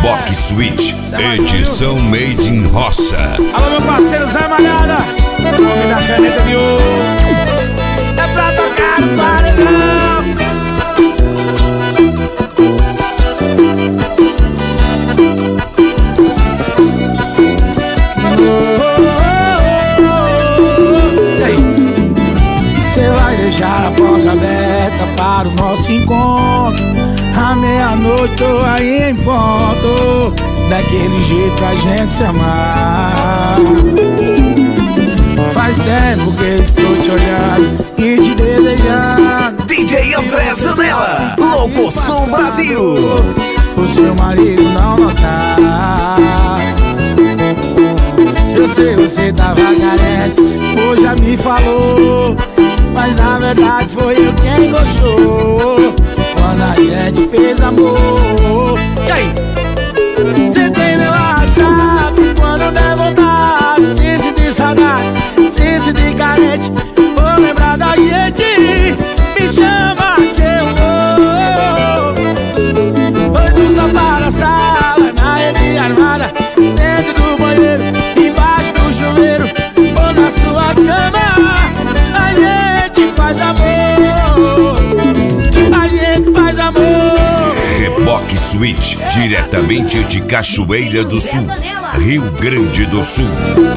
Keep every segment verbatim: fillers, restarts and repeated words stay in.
Reboque Switch, edição Made in Roça. Alô, meu parceiro Zé Malhada, o homem da caneta de ouro. É pra tocar no paredão. Cê vai deixar a porta aberta para o nosso encontro. À meia-noite tô aí em ponto, daquele jeito pra gente se amar. Faz tempo que estou te olhando e te desejando. D J André Zanella, Locoção Brasil. O seu marido não notar. Eu sei, você tava carente, hoje já me falou, mas na verdade foi eu quem gostou quando a gente fez amor. E aí? Cê tem meu WhatsApp, quando der vontade, se sentir saudade, se sentir carente, vou lembrar da gente, me chama que eu vou. Foi no sofá da sala, na rede armada, dentro do banheiro, embaixo do chuveiro, ou na sua cama, a gente faz amor, a gente faz amor. Reboque Switch, diretamente de Cachoeira do Sul, Rio Grande do Sul.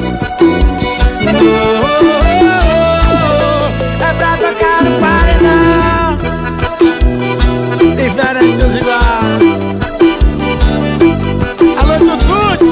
É pra tocar no paredão, diferente dos igual. Alô, Tutut.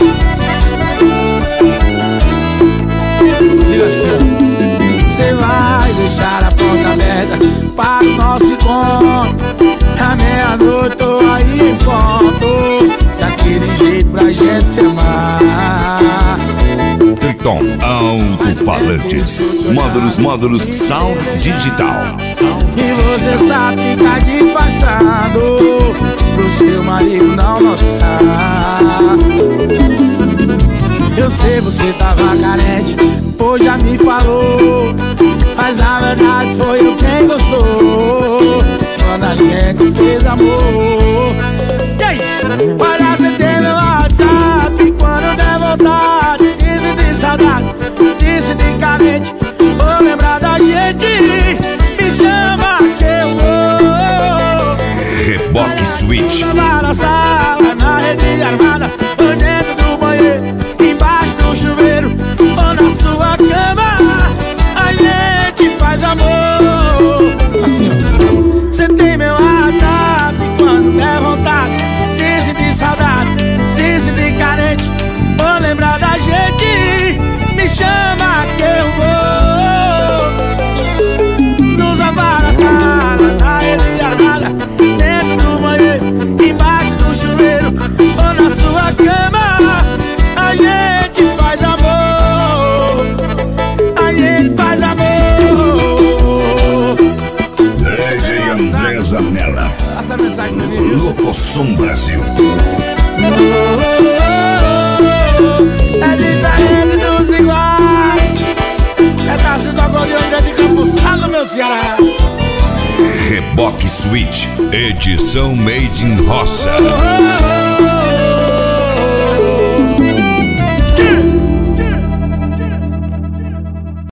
Diga assim, cê vai deixar a porta aberta para o nosso encontro. À meia-noite tô aí em ponto, daquele jeito pra gente se amar. Triton Alto-Falantes, módulos, módulos Sound Digital. E você sabe ficar disfarçado pro seu marido não notar. Eu sei, você tava carente, hoje já me falou, mas na verdade foi eu quem gostou quando a gente fez amor. E aí? Olha, você tem meu WhatsApp, quando der vontade, se sentir saudade, se sentir carente, vou lembrar da gente, me chama que eu vou. Reboque Switch. Lá na sala, na rede armada, ou dentro do banheiro, embaixo do chuveiro, ou na sua cama, a gente faz amor. Assim, ó. Cê tem meu WhatsApp, quando der vontade, se sentir saudade, se sentir carente, vou lembrar da gente, me chama que eu vou. No sofá da sala, na rede armada, dentro do banheiro, embaixo do chuveiro, ou na sua cama, a gente faz amor, a gente faz amor. D J André Zanella, Passa a mensagem pra mim, viu? Locoção Brasil. É diferente dos iguais. É da cidade acordeão de Campo Salo, meu Ceará. Reboque Switch, edição Made in Roça.